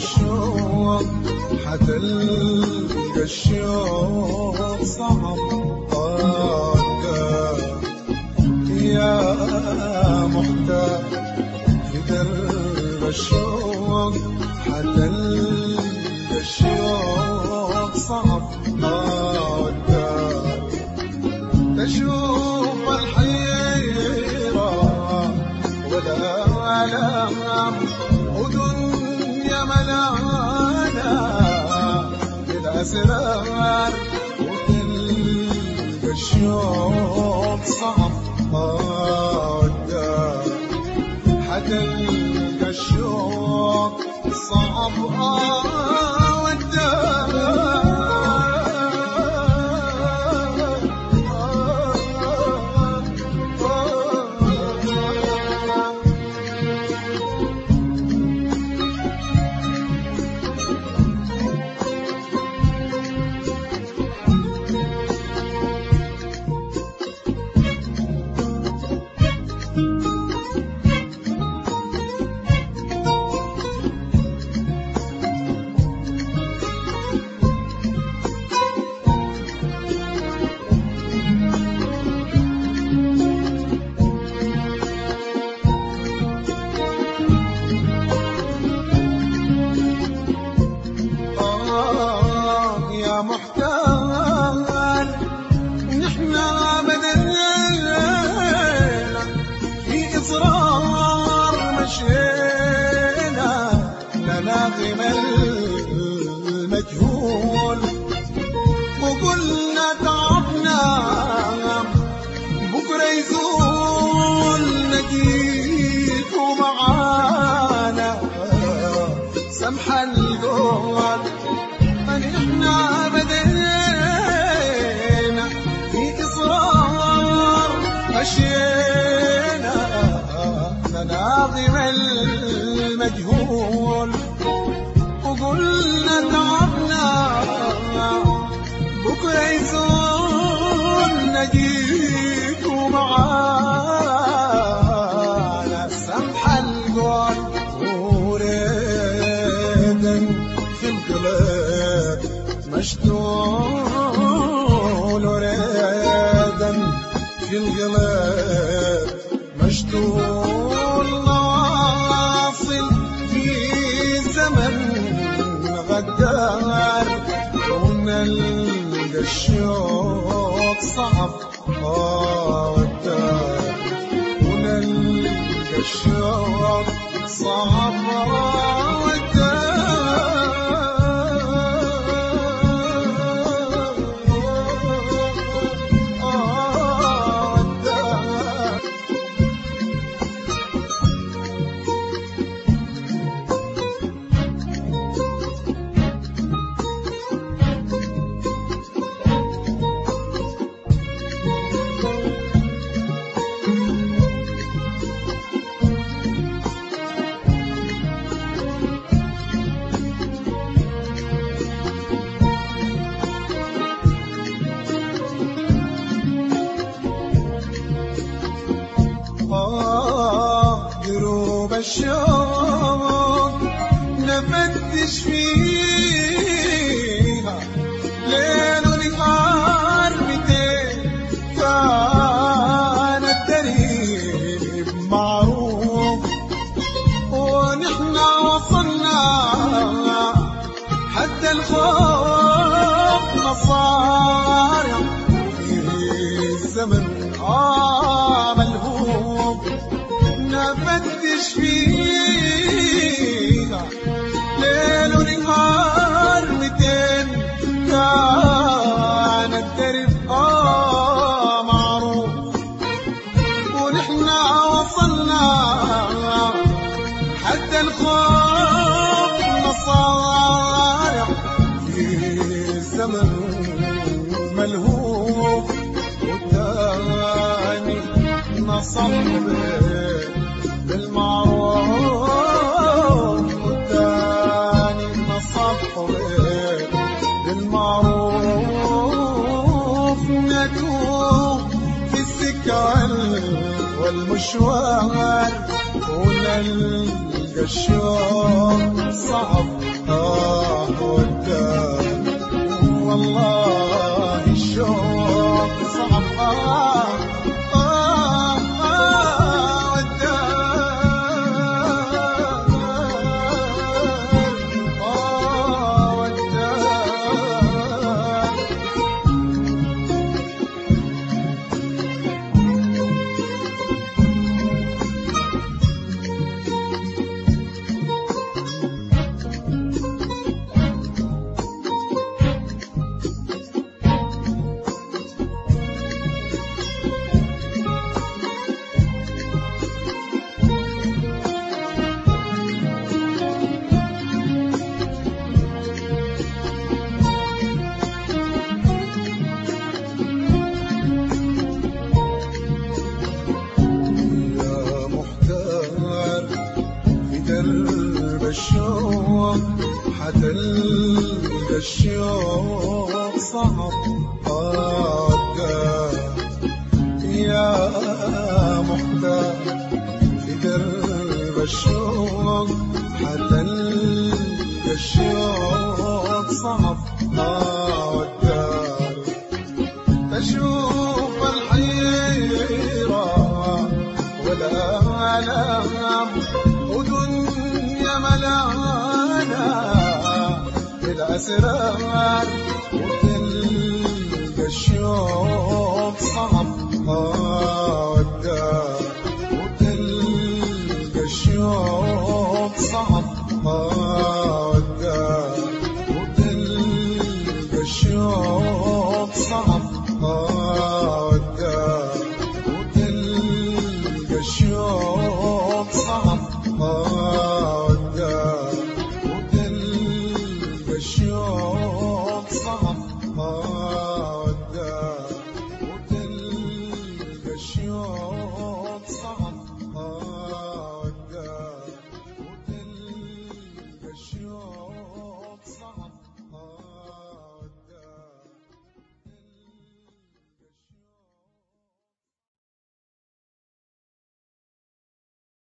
الشوق حتلقى الشوق صعب يا محتاج في درب الشوق حتلقى الشوق صعب تشوف الحيرة والآلام ودنيا ملانة بالأسرار وتلقى الشوق صعب حتلقى الشوق صعب محتاج نحنا بدلنا في إصرار مشينا لناغم المجهول وقلنا تعبنا بكرة يزول نجيك ومعانا سمح القول احنا بدينا في إصرار مشينا لناظم المجهول وقلنا تعبنا بكرة يزول نجيك ومعانا سمح القول وريدا في القلب مشتول وريدا في القلب مشتول واصل في زمن غدار ونلقى الشوق صعب ونلقى الشوق صعب دروب الشوق نفتش فيها ليل ونهار متين كان الدريب معروف ونحن وصلنا حتى الخوف مصارع في الزمن ملهوف نفتش فيها ليل ونهار متين كان الدرب معروف ونحنا وصلنا حتى الخوف مصارع في الزمن ملهوف والتاني نصب بالمعروف والتاني نصب بالمعروف نتوب في السكة والمشوار ونلقى الشوق صعب ودان والله الشوق صعب الشوق حتلقى الشوق صعب يا محتاج في درب الشوق حتلقى الشوق صعب تشوف الحيرة والآلام ودنيا ملانا بالأسرار وتلقى الشوق صعب وتلقى الشوق صعب وتلقى الشوق صعب وتلقى الشوق صعب